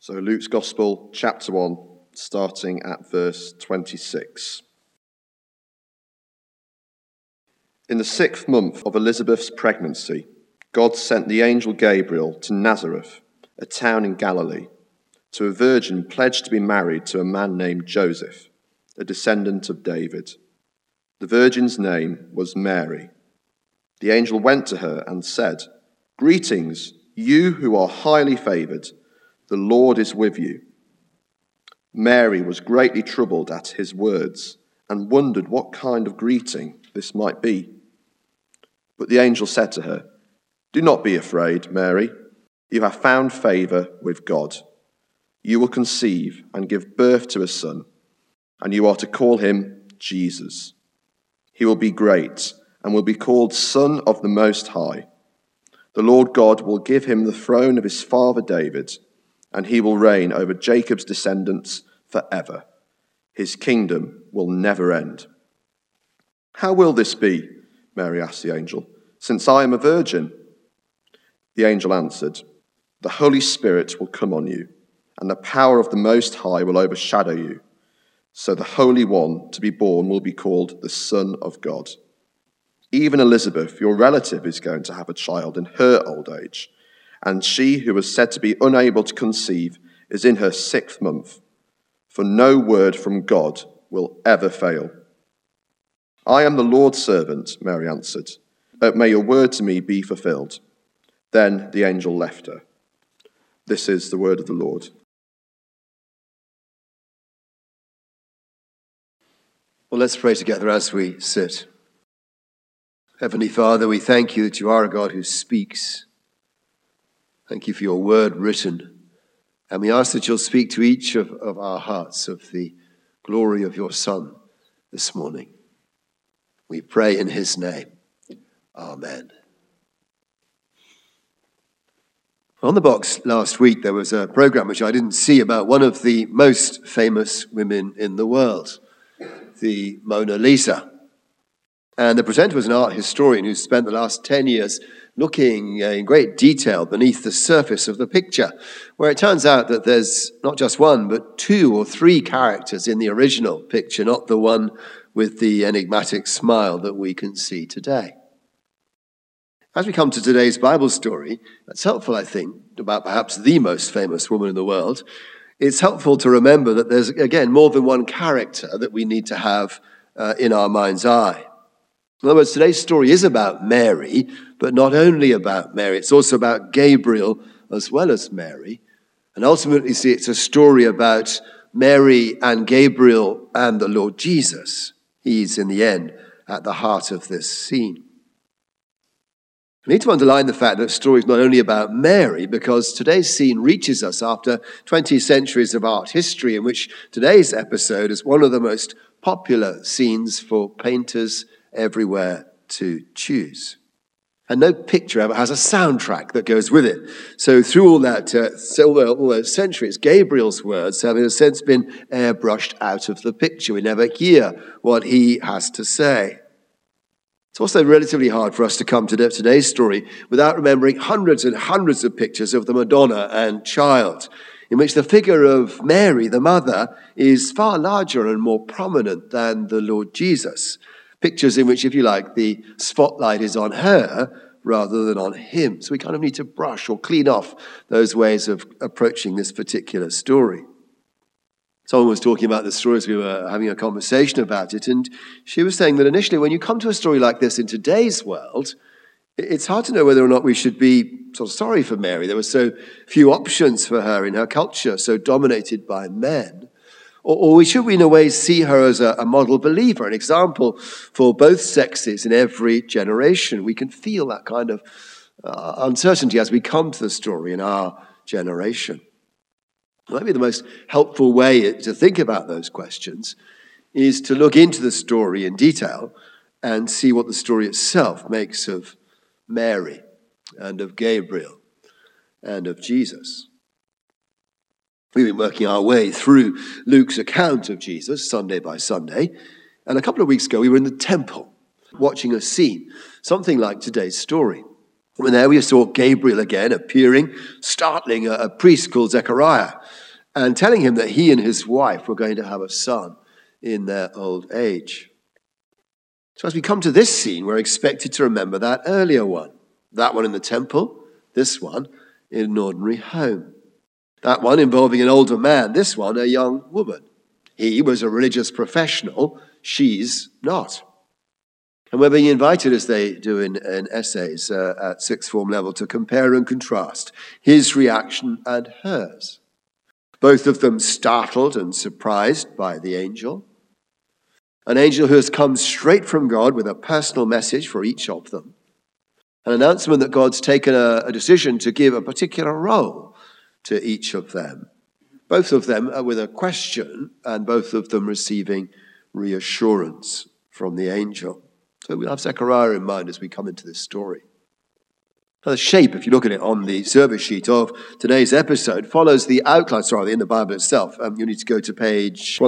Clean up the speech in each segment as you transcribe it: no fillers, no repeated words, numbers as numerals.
So Luke's Gospel, chapter 1, starting at verse 26. In the 6th month of Elizabeth's pregnancy, God sent the angel Gabriel to Nazareth, a town in Galilee, to a virgin pledged to be married to a man named Joseph, a descendant of David. The virgin's name was Mary. The angel went to her and said, "Greetings, you who are highly favored. The Lord is with you." Mary was greatly troubled at his words and wondered what kind of greeting this might be. But the angel said to her, "Do not be afraid, Mary. You have found favor with God. You will conceive and give birth to a son, and you are to call him Jesus. He will be great and will be called Son of the Most High. The Lord God will give him the throne of his father David, and he will reign over Jacob's descendants forever. His kingdom will never end." "How will this be?" Mary asked the angel, "since I am a virgin?" The angel answered, "The Holy Spirit will come on you, and the power of the Most High will overshadow you. So the Holy One to be born will be called the Son of God. Even Elizabeth, your relative, is going to have a child in her old age, and she who was said to be unable to conceive is in her 6th month. For no word from God will ever fail." "I am the Lord's servant," Mary answered. "May your word to me be fulfilled." Then the angel left her. This is the word of the Lord. Well, let's pray together as we sit. Heavenly Father, we thank you that you are a God who speaks. Thank you for your word written. And we ask that you'll speak to each of our hearts of the glory of your Son this morning. We pray in his name. Amen. On the box last week, there was a program which I didn't see about one of the most famous women in the world, the Mona Lisa. And the presenter was an art historian who spent the last 10 years looking in great detail beneath the surface of the picture, where it turns out that there's not just one, but 2 or 3 characters in the original picture, not the one with the enigmatic smile that we can see today. As we come to today's Bible story, that's helpful, I think, about perhaps the most famous woman in the world. It's helpful to remember that there's, again, more than one character that we need to have in our mind's eye. In other words, today's story is about Mary, but not only about Mary. It's also about Gabriel as well as Mary. And ultimately, see, it's a story about Mary and Gabriel and the Lord Jesus. He's, in the end, at the heart of this scene. I need to underline the fact that the story is not only about Mary, because today's scene reaches us after 20 centuries of art history, in which today's episode is one of the most popular scenes for painters everywhere to choose. And no picture ever has a soundtrack that goes with it. So through all those centuries, Gabriel's words have in a sense been airbrushed out of the picture. We never hear what he has to say. It's also relatively hard for us to come to today's story without remembering hundreds and hundreds of pictures of the Madonna and Child, in which the figure of Mary, the mother, is far larger and more prominent than the Lord Jesus. Pictures in which, if you like, the spotlight is on her rather than on him. So we kind of need to brush or clean off those ways of approaching this particular story. Someone was talking about the story as we were having a conversation about it, and she was saying that initially when you come to a story like this in today's world, it's hard to know whether or not we should be sort of sorry for Mary. There were so few options for her in her culture, so dominated by men. Or should we in a way see her as a model believer, an example for both sexes in every generation? We can feel that kind of uncertainty as we come to the story in our generation. Maybe the most helpful way to think about those questions is to look into the story in detail and see what the story itself makes of Mary and of Gabriel and of Jesus. We've been working our way through Luke's account of Jesus, Sunday by Sunday, and a couple of weeks ago we were in the temple watching a scene, something like today's story. When there we saw Gabriel again appearing, startling a priest called Zechariah, and telling him that he and his wife were going to have a son in their old age. So as we come to this scene, we're expected to remember that earlier one. That one in the temple, this one in an ordinary home. That one involving an older man, this one a young woman. He was a religious professional, she's not. And we're being invited, as they do in essays at sixth form level, to compare and contrast his reaction and hers. Both of them startled and surprised by the angel. An angel who has come straight from God with a personal message for each of them. An announcement that God's taken a decision to give a particular role to each of them. Both of them with a question, and both of them receiving reassurance from the angel. So we'll have Zechariah in mind as we come into this story. Now the shape, if you look at it on the service sheet of today's episode, follows the outline, in the Bible itself. You need to go to page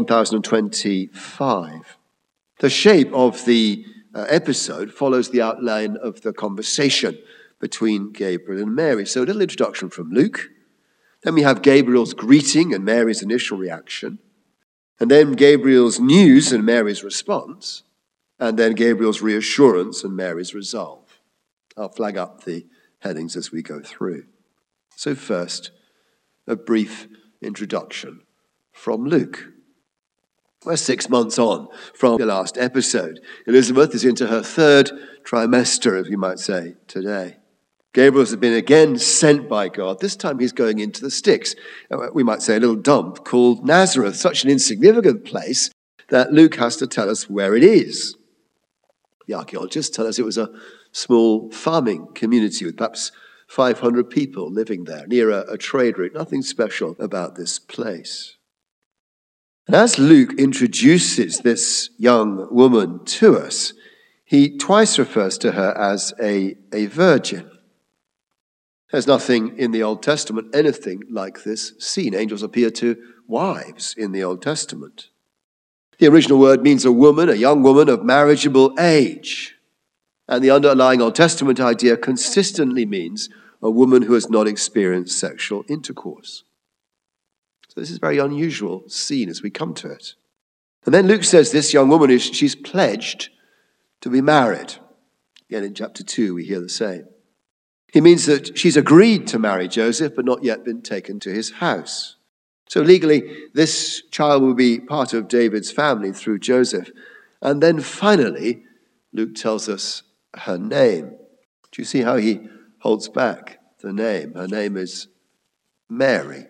1025. The shape of the episode follows the outline of the conversation between Gabriel and Mary. So a little introduction from Luke. Then we have Gabriel's greeting and Mary's initial reaction. And then Gabriel's news and Mary's response. And then Gabriel's reassurance and Mary's resolve. I'll flag up the headings as we go through. So first, a brief introduction from Luke. We're 6 months on from the last episode. Elizabeth is into her third trimester, as we might say today. Gabriel has been again sent by God. This time he's going into the sticks. We might say a little dump called Nazareth, such an insignificant place that Luke has to tell us where it is. The archaeologists tell us it was a small farming community with perhaps 500 people living there, near a trade route. Nothing special about this place. And as Luke introduces this young woman to us, he twice refers to her as a virgin. There's nothing in the Old Testament, anything like this seen. Angels appear to wives in the Old Testament. The original word means a woman, a young woman of marriageable age. And the underlying Old Testament idea consistently means a woman who has not experienced sexual intercourse. So this is a very unusual scene as we come to it. And then Luke says this young woman, she's pledged to be married. Again, in chapter 2, we hear the same. He means that she's agreed to marry Joseph, but not yet been taken to his house. So legally, this child will be part of David's family through Joseph. And then finally, Luke tells us her name. Do you see how he holds back the name? Her name is Mary.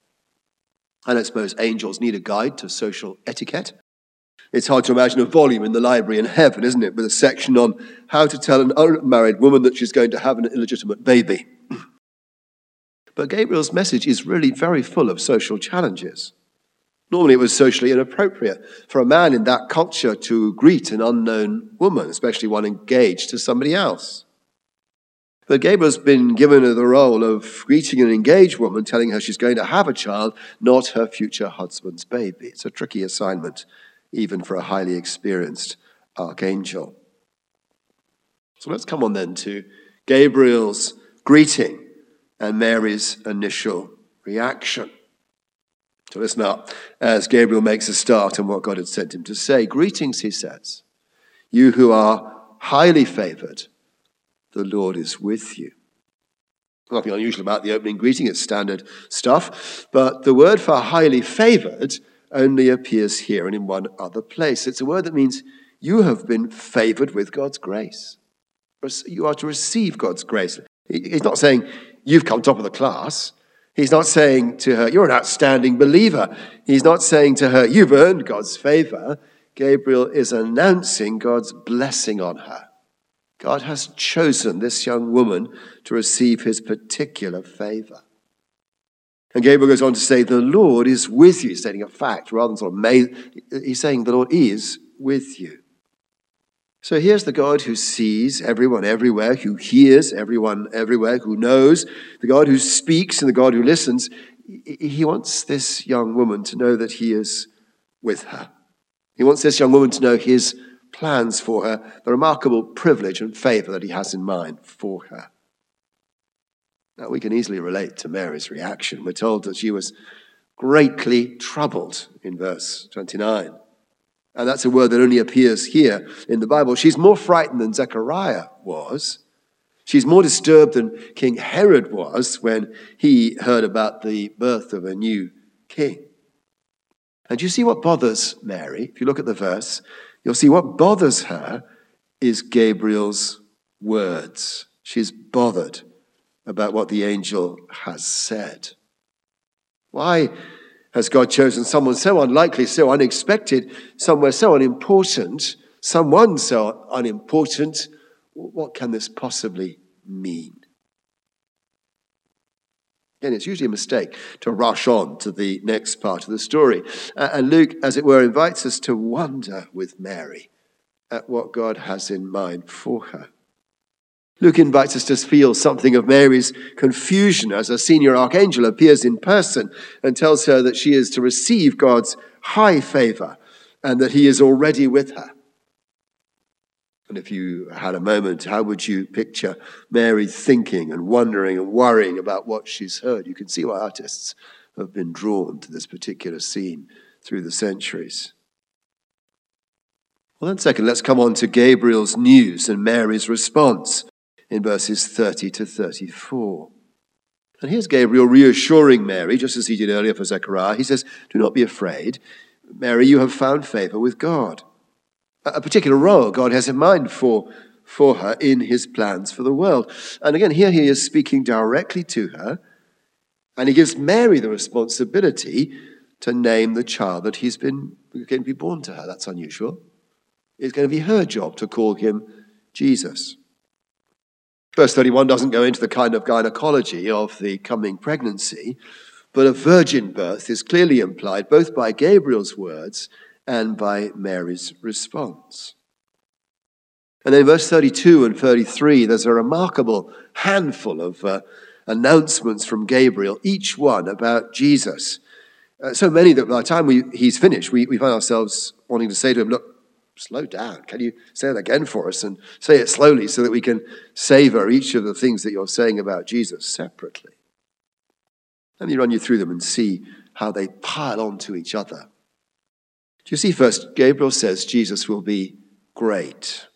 I don't suppose angels need a guide to social etiquette. It's hard to imagine a volume in the library in heaven, isn't it, with a section on how to tell an unmarried woman that she's going to have an illegitimate baby. But Gabriel's message is really very full of social challenges. Normally it was socially inappropriate for a man in that culture to greet an unknown woman, especially one engaged to somebody else. But Gabriel's been given the role of greeting an engaged woman, telling her she's going to have a child, not her future husband's baby. It's a tricky assignment, even for a highly experienced archangel. So let's come on then to Gabriel's greeting and Mary's initial reaction. So listen up as Gabriel makes a start on what God had sent him to say. Greetings, he says, you who are highly favored, the Lord is with you. Nothing unusual about the opening greeting, it's standard stuff, but the word for highly favored only appears here and in one other place. It's a word that means you have been favored with God's grace. You are to receive God's grace. He's not saying you've come top of the class. He's not saying to her, you're an outstanding believer. He's not saying to her, you've earned God's favor. Gabriel is announcing God's blessing on her. God has chosen this young woman to receive his particular favor. And Gabriel goes on to say, the Lord is with you, stating a fact rather than sort of he's saying the Lord is with you. So here's the God who sees everyone everywhere, who hears everyone everywhere, who knows, the God who speaks and the God who listens. He wants this young woman to know that he is with her. He wants this young woman to know his plans for her, the remarkable privilege and favor that he has in mind for her. Now, we can easily relate to Mary's reaction. We're told that she was greatly troubled in verse 29. And that's a word that only appears here in the Bible. She's more frightened than Zechariah was. She's more disturbed than King Herod was when he heard about the birth of a new king. And you see what bothers Mary? If you look at the verse, you'll see what bothers her is Gabriel's words. She's bothered about what the angel has said. Why has God chosen someone so unlikely, so unexpected, somewhere so unimportant, someone so unimportant? What can this possibly mean? And it's usually a mistake to rush on to the next part of the story. And Luke, as it were, invites us to wonder with Mary at what God has in mind for her. Luke invites us to feel something of Mary's confusion as a senior archangel appears in person and tells her that she is to receive God's high favor and that he is already with her. And if you had a moment, how would you picture Mary thinking and wondering and worrying about what she's heard? You can see why artists have been drawn to this particular scene through the centuries. Well, then second, let's come on to Gabriel's news and Mary's response in verses 30 to 34. And here's Gabriel reassuring Mary, just as he did earlier for Zechariah. He says, "Do not be afraid. Mary, you have found favor with God." A particular role God has in mind for her in his plans for the world. And again, here he is speaking directly to her, and he gives Mary the responsibility to name the child that he's going to be born to her. That's unusual. It's going to be her job to call him Jesus. Verse 31 doesn't go into the kind of gynecology of the coming pregnancy, but a virgin birth is clearly implied both by Gabriel's words and by Mary's response. And then verse 32 and 33, there's a remarkable handful of announcements from Gabriel, each one about Jesus. So many that by the time he's finished, we find ourselves wanting to say to him, "Look, slow down. Can you say it again for us and say it slowly so that we can savor each of the things that you're saying about Jesus separately?" Let me run you through them and see how they pile onto each other. Do you see first, Gabriel says Jesus will be great.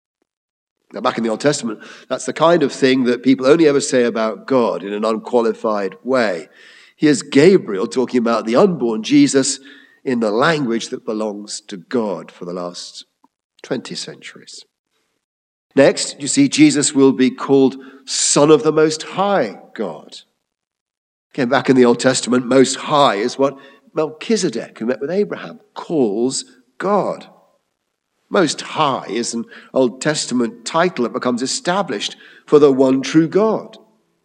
Now, back in the Old Testament, that's the kind of thing that people only ever say about God in an unqualified way. Here's Gabriel talking about the unborn Jesus in the language that belongs to God for the last 20 centuries. Next, you see Jesus will be called Son of the Most High God. Again, back in the Old Testament, Most High is what Melchizedek, who met with Abraham, calls God. Most High is an Old Testament title that becomes established for the one true God.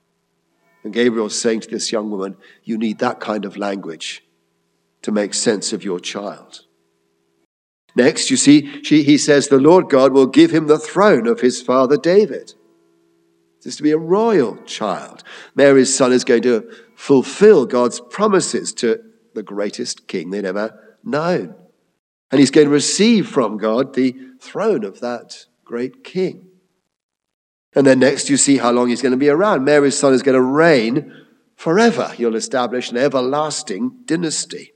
And Gabriel's saying to this young woman, you need that kind of language to make sense of your child. Next, you see, he says the Lord God will give him the throne of his father David. This is to be a royal child. Mary's son is going to fulfill God's promises to the greatest king they'd ever known. And he's going to receive from God the throne of that great king. And then next you see how long he's going to be around. Mary's son is going to reign forever. He'll establish an everlasting dynasty.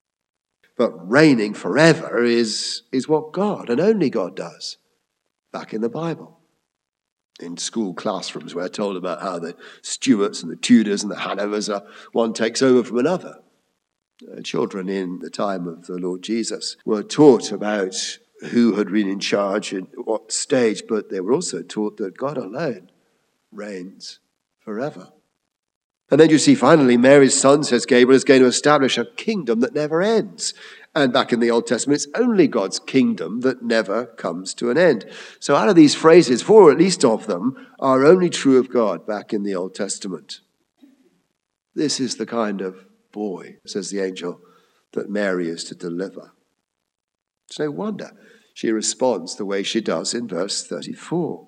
But reigning forever is what God and only God does back in the Bible. In school classrooms, we're told about how the Stuarts and the Tudors and the Hanovers one takes over from another. Children in the time of the Lord Jesus were taught about who had been in charge at what stage, but they were also taught that God alone reigns forever. And then you see finally Mary's son, says Gabriel, is going to establish a kingdom that never ends. And back in the Old Testament, it's only God's kingdom that never comes to an end. So out of these phrases, 4 at least of them are only true of God back in the Old Testament. This is the kind of boy, says the angel, that Mary is to deliver. It's no wonder she responds the way she does in verse 34.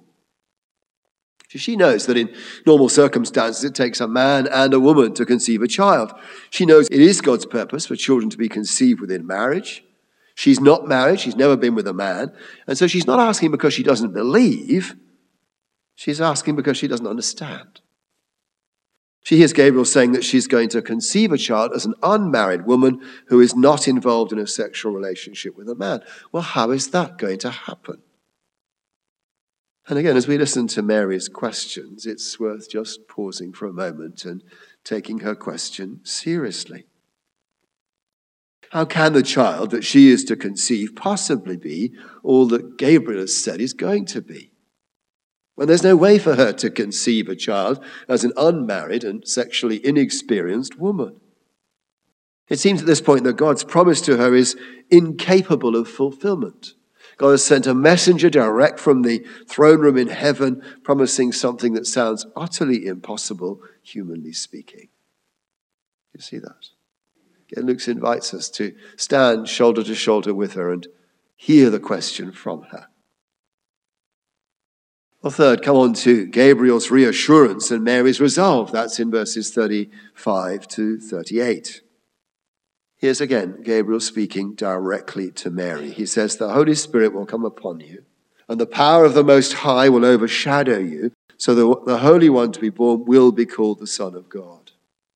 She knows that in normal circumstances it takes a man and a woman to conceive a child. She knows it is God's purpose for children to be conceived within marriage. She's not married, she's never been with a man, and so she's not asking because she doesn't believe, she's asking because she doesn't understand. She hears Gabriel saying that she's going to conceive a child as an unmarried woman who is not involved in a sexual relationship with a man. Well, how is that going to happen? And again, as we listen to Mary's questions, it's worth just pausing for a moment and taking her question seriously. How can the child that she is to conceive possibly be all that Gabriel has said is going to be, when there's no way for her to conceive a child as an unmarried and sexually inexperienced woman? It seems at this point that God's promise to her is incapable of fulfillment. God has sent a messenger direct from the throne room in heaven, promising something that sounds utterly impossible, humanly speaking. You see that? Again, Luke invites us to stand shoulder to shoulder with her and hear the question from her. Well, third, come on to Gabriel's reassurance and Mary's resolve. That's in verses 35 to 38. Here's again Gabriel speaking directly to Mary. He says, "The Holy Spirit will come upon you, and the power of the Most High will overshadow you, so the Holy One to be born will be called the Son of God."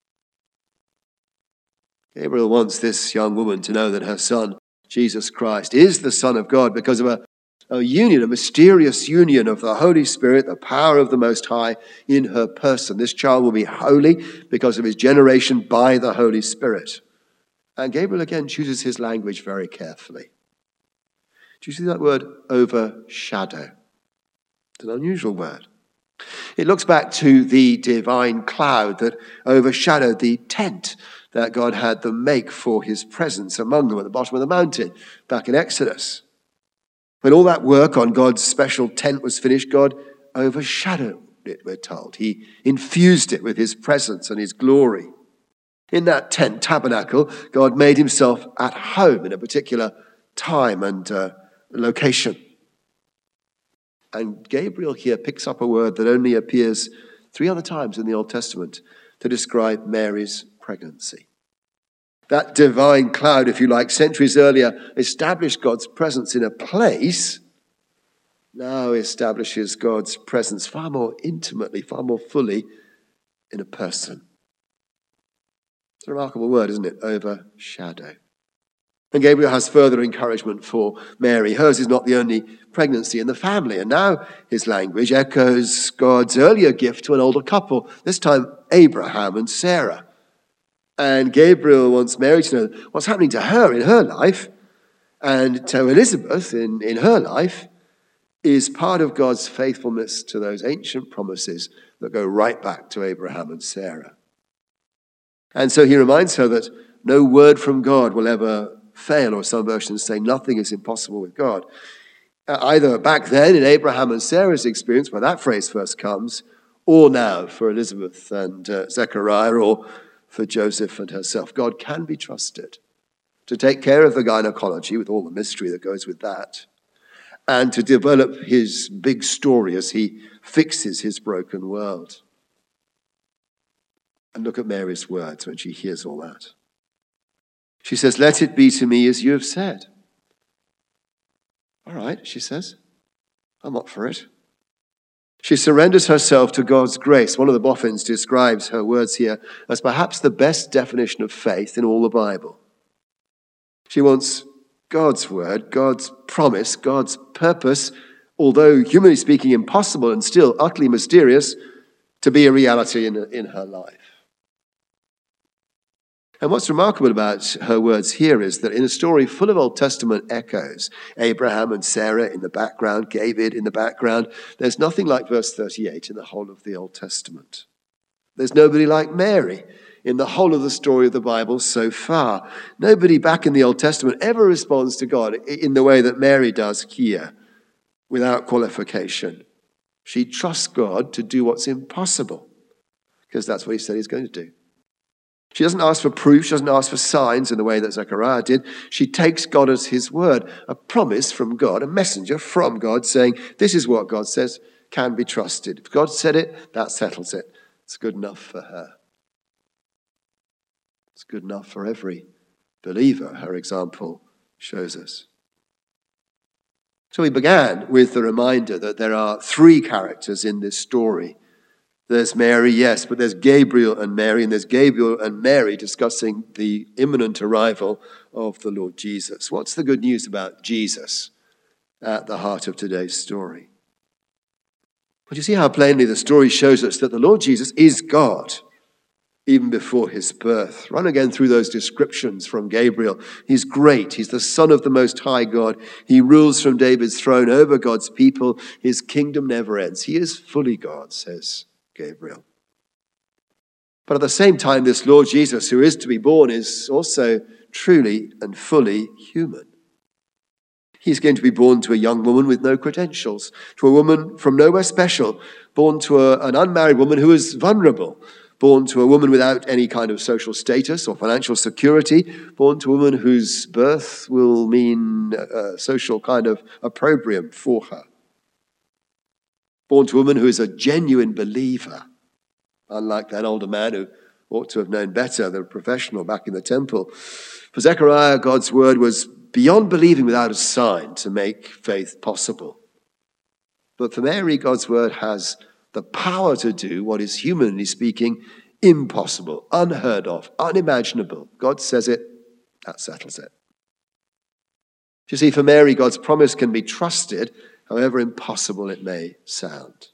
Gabriel wants this young woman to know that her son, Jesus Christ, is the Son of God because of a union, a mysterious union of the Holy Spirit, the power of the Most High in her person. This child will be holy because of his generation by the Holy Spirit. And Gabriel again chooses his language very carefully. Do you see that word, overshadow? It's an unusual word. It looks back to the divine cloud that overshadowed the tent that God had them make for his presence among them at the bottom of the mountain back in Exodus. When all that work on God's special tent was finished, God overshadowed it, we're told. He infused it with his presence and his glory. In that tent, tabernacle, God made himself at home in a particular time and location. And Gabriel here picks up a word that only appears 3 other times in the Old Testament to describe Mary's pregnancy. That divine cloud, if you like, centuries earlier established God's presence in a place, now establishes God's presence far more intimately, far more fully in a person. It's a remarkable word, isn't it? Overshadow. And Gabriel has further encouragement for Mary. Hers is not the only pregnancy in the family. And now his language echoes God's earlier gift to an older couple, this time Abraham and Sarah. And Gabriel wants Mary to know what's happening to her in her life, and to Elizabeth in her life, is part of God's faithfulness to those ancient promises that go right back to Abraham and Sarah. And so he reminds her that no word from God will ever fail, or some versions say nothing is impossible with God. Either back then in Abraham and Sarah's experience, where that phrase first comes, or now for Elizabeth and Zechariah, or for Joseph and herself. God can be trusted to take care of the gynecology with all the mystery that goes with that, and to develop his big story as he fixes his broken world. And look at Mary's words when she hears all that. She says, "Let it be to me as you have said." All right, she says, I'm up for it. She surrenders herself to God's grace. One of the boffins describes her words here as perhaps the best definition of faith in all the Bible. She wants God's word, God's promise, God's purpose, although humanly speaking impossible and still utterly mysterious, to be a reality in her life. And what's remarkable about her words here is that in a story full of Old Testament echoes, Abraham and Sarah in the background, David in the background, there's nothing like verse 38 in the whole of the Old Testament. There's nobody like Mary in the whole of the story of the Bible so far. Nobody back in the Old Testament ever responds to God in the way that Mary does here, without qualification. She trusts God to do what's impossible, because that's what he said he's going to do. She doesn't ask for proof. She doesn't ask for signs in the way that Zechariah did. She takes God as his word, a promise from God, a messenger from God saying, this is what God says can be trusted. If God said it, that settles it. It's good enough for her. It's good enough for every believer, her example shows us. So we began with the reminder that there are 3 characters in this story There's Mary, yes, but there's Gabriel and Mary, and there's Gabriel and Mary discussing the imminent arrival of the Lord Jesus. What's the good news about Jesus at the heart of today's story? But you see how plainly the story shows us that the Lord Jesus is God, even before his birth. Run again through those descriptions from Gabriel. He's great. He's the Son of the Most High God. He rules from David's throne over God's people. His kingdom never ends. He is fully God, says Gabriel. But at the same time, this Lord Jesus who is to be born is also truly and fully human. He's going to be born to a young woman with no credentials, to a woman from nowhere special, born to an unmarried woman who is vulnerable, born to a woman without any kind of social status or financial security, born to a woman whose birth will mean a social kind of opprobrium for her, born to a woman who is a genuine believer, unlike that older man who ought to have known better, the professional back in the temple. For Zechariah, God's word was beyond believing without a sign to make faith possible. But for Mary, God's word has the power to do what is, humanly speaking, impossible, unheard of, unimaginable. God says it, that settles it. You see, for Mary, God's promise can be trusted, however impossible it may sound.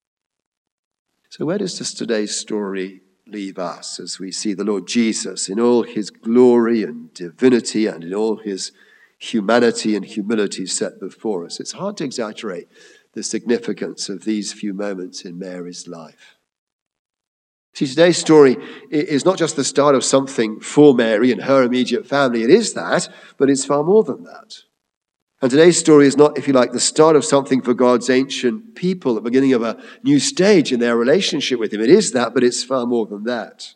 So where does today's story leave us as we see the Lord Jesus in all his glory and divinity and in all his humanity and humility set before us? It's hard to exaggerate the significance of these few moments in Mary's life. See, today's story is not just the start of something for Mary and her immediate family. It is that, but it's far more than that. And today's story is not, if you like, the start of something for God's ancient people, the beginning of a new stage in their relationship with him. It is that, but it's far more than that.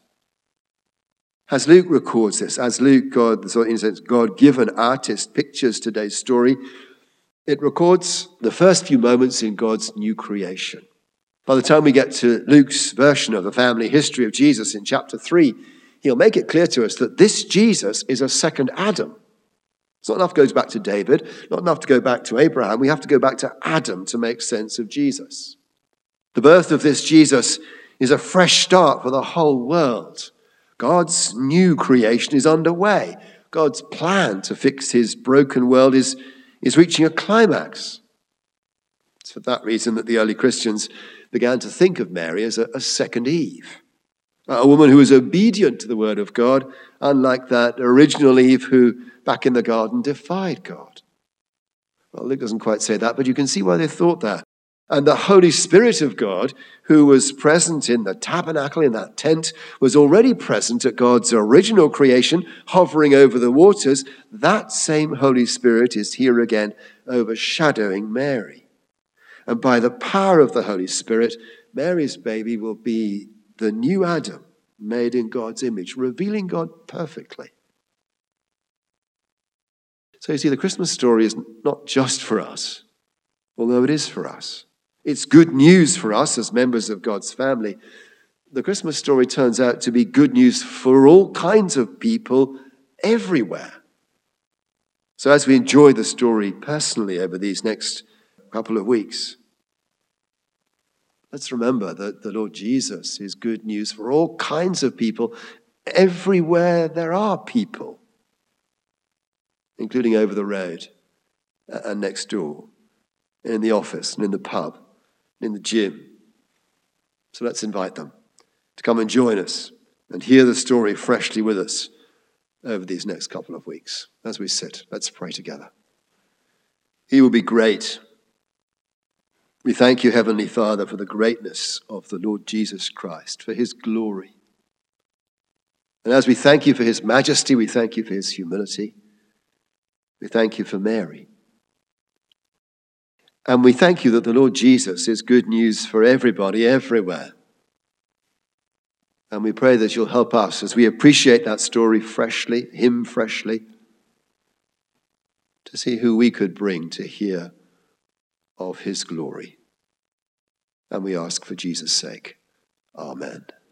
As Luke records this, as Luke, in a sense, God-given artist, pictures today's story, it records the first few moments in God's new creation. By the time we get to Luke's version of the family history of Jesus in chapter 3, he'll make it clear to us that this Jesus is a second Adam. It's not enough to go back to David, not enough to go back to Abraham. We have to go back to Adam to make sense of Jesus. The birth of this Jesus is a fresh start for the whole world. God's new creation is underway. God's plan to fix his broken world is reaching a climax. It's for that reason that the early Christians began to think of Mary as a second Eve, a woman who was obedient to the word of God, unlike that original Eve who, back in the garden, defied God. Well, Luke doesn't quite say that, but you can see why they thought that. And the Holy Spirit of God, who was present in the tabernacle, in that tent, was already present at God's original creation, hovering over the waters. That same Holy Spirit is here again, overshadowing Mary. And by the power of the Holy Spirit, Mary's baby will be the new Adam, made in God's image, revealing God perfectly. So you see, the Christmas story is not just for us, although it is for us. It's good news for us as members of God's family. The Christmas story turns out to be good news for all kinds of people everywhere. So as we enjoy the story personally over these next couple of weeks, let's remember that the Lord Jesus is good news for all kinds of people everywhere there are people, including over the road and next door, in the office and in the pub, in the gym. So let's invite them to come and join us and hear the story freshly with us over these next couple of weeks. As we sit, let's pray together. He will be great. We thank you, Heavenly Father, for the greatness of the Lord Jesus Christ, for his glory. And as we thank you for his majesty, we thank you for his humility. We thank you for Mary. And we thank you that the Lord Jesus is good news for everybody, everywhere. And we pray that you'll help us as we appreciate that story freshly, him freshly, to see who we could bring to hear of his glory. And we ask for Jesus' sake. Amen.